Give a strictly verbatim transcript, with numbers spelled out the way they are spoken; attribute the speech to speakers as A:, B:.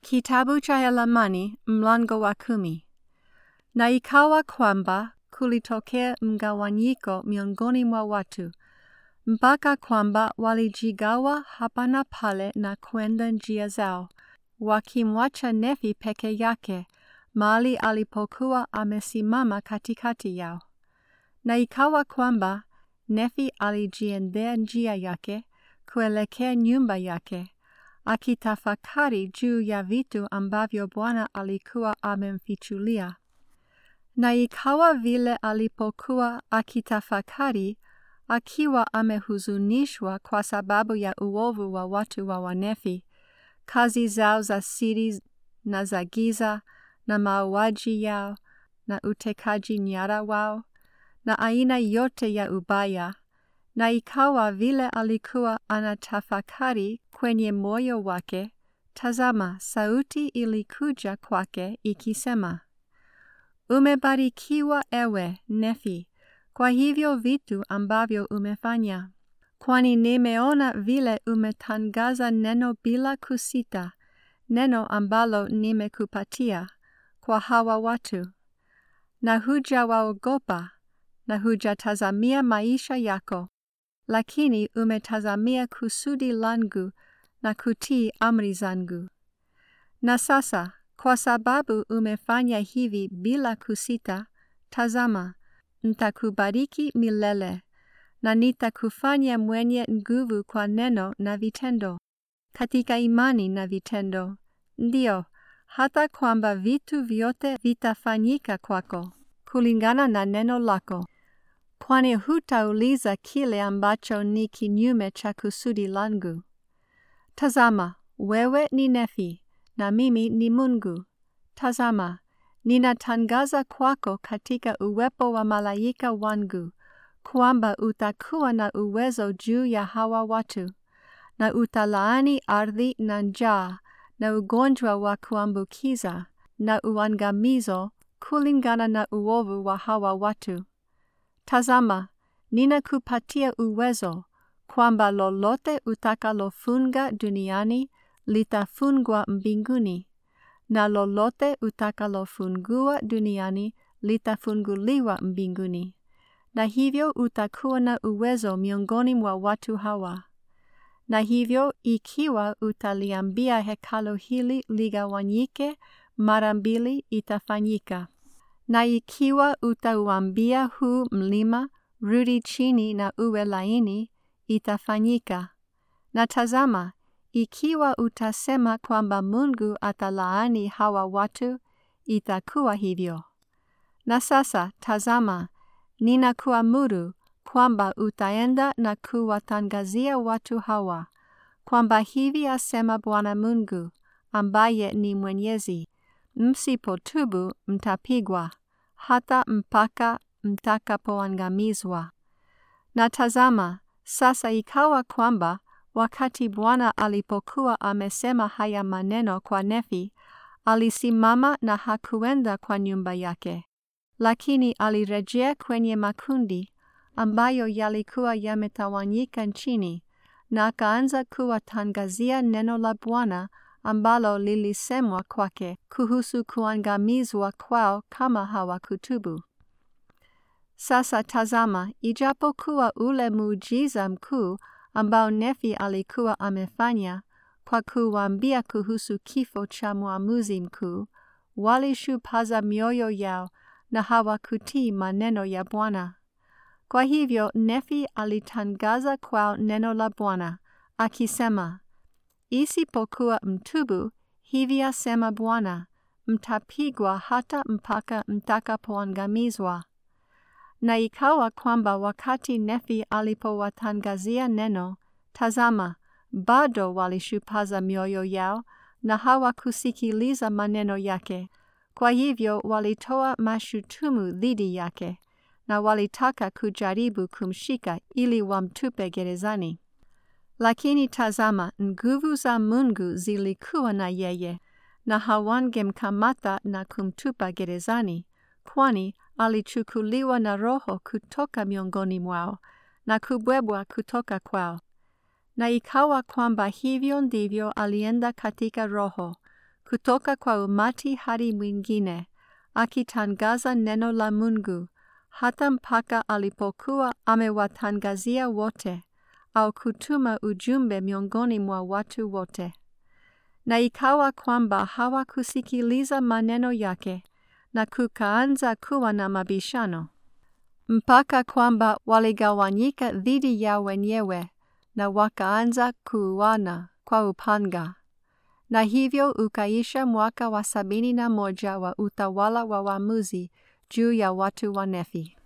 A: Kitabu cha Helamanani mlango wa kumi. Na ikawa kwamba kulitokea mgawanyiko miongoni mwa watu, mpaka kwamba walijigawa hapa na pale na kwenda njia zao, wakimwacha Nefi peke yake mahali alipokuwa amesimama katikati yao. Na ikawa kwamba Nefi alijiendea njia yake kuelekea nyumba yake, akitafakari juu ya vitu ambavyo Bwana alikuwa amemfichulia. Na ikawa vile alipokuwa akitafakari, akiwa amehuzunishwa kwa sababu ya uovu wa watu wa Wanefi, kazi zao za siri na za giza, na mauaji yao, na utekaji nyara wao, na aina yote ya ubaya. Na ikawa vile alikuwa anatafakari kwenye moyo wake, tazama, sauti ilikuja kwake ikisema, "Umebarikiwa ewe Nefi, kwa hivyo vitu ambavyo umefanya, kwani nimeona vile umetangaza neno bila kusita, neno ambalo nimekupatia kwa hawa watu, na hujawaogopa, na hujatazamia maisha yako, lakini umetazamia kusudi langu na kutii amri zangu. Na sasa, kwa sababu umefanya hivi bila kusita, tazama, nitakubariki milele, na nitakufanya mwenye nguvu kwa neno na vitendo, katika imani na vitendo, ndio, hata kwamba vitu vyote vitafanyika kwako, kulingana na neno lako. Kwani hutauliza kile ambacho ni kinyume cha kusudi langu. Tazama, wewe ni Nefi, na mimi ni Mungu. Tazama, ninatangaza kwako katika uwepo wa malaika wangu, kwamba utakuwa na uwezo juu ya hawa watu, na utalaani ardhi na njaa, na ugonjwa wa kuambukiza, na uangamizo kulingana na uovu wa hawa watu. Tazama, ninakupatia uwezo, kwamba lolote utakalofunga duniani litafungwa mbinguni, na lolote utakalofungua duniani litafunguliwa mbinguni, na hivyo utakuwa na uwezo miongoni mwa watu hawa. Na hivyo ikiwa utaliambia hekalu hili ligawanyike mara mbili, itafanyika. Na ikiwa utauambia huu mlima, rudi chini na uwe laini, itafanyika. Na tazama, ikiwa utasema kwamba Mungu atalaani hawa watu, itakuwa hivyo. Na sasa, tazama, ninakuamuru kwamba utaenda na kuwatangazia watu hawa, kwamba hivi asema Bwana Mungu, ambaye ni Mwenyezi, msipotubu mtapigwa, hata mpaka mtakapoangamizwa. Na tazama, sasa ikawa kwamba wakati Bwana alipokuwa amesema haya maneno kwa Nefi, alisimama na hakuenda kwa nyumba yake, lakini alirejea kwenye makundi ambayo yalikuwa yametawanyika nchini, na akaanza kuwatangazia neno la Bwana ambalo lilisemwa kwake kuhusu kuangamizwa kwao kama hawakutubu. Sasa tazama, ijapokuwa ule muujiza mkuu ambao Nefi alikuwa amefanya kwa kuwaambia kuhusu kifo cha mwamuzi mkuu, walishupaza mioyo yao na hawakutii maneno ya Bwana. Kwa hivyo Nefi alitangaza kwao neno la Bwana, akisema, "Isipokuwa mtubu, hivi asema Bwana, mtapigwa hata mpaka mtakapoangamizwa." Na ikawa kwamba wakati Nefi alipowatangazia neno, tazama, bado walishupaza mioyo yao na hawakusikiliza maneno yake. Kwa hivyo walitoa mashutumu dhidi yake, na walitaka kujaribu kumshika ili wamtupe gerezani. Lakini tazama, nguvu za Mungu zilikuwa na yeye, na hawangemkamata na kumtupa gerezani, kwani alichukuliwa na Roho kutoka miongoni mwao, na kubebwa kutoka kwao. Na ikawa kwamba hivyo ndivyo alienda katika Roho, kutoka kwa umati hadi mwingine, akitangaza neno la Mungu, hata mpaka alipokuwa amewatangazia wote, au kutuma ujumbe miongoni mwa watu wote. Na ikawa kwamba hawakusikiliza maneno yake, na kukaanza kuwa na mabishano, mpaka kwamba waligawanyika dhidi yao wenyewe, na wakaanza kuuana kwa upanga. Na hivyo ukaisha mwaka wa sabini na moja wa utawala wa waamuzi juu ya watu wa Nefi.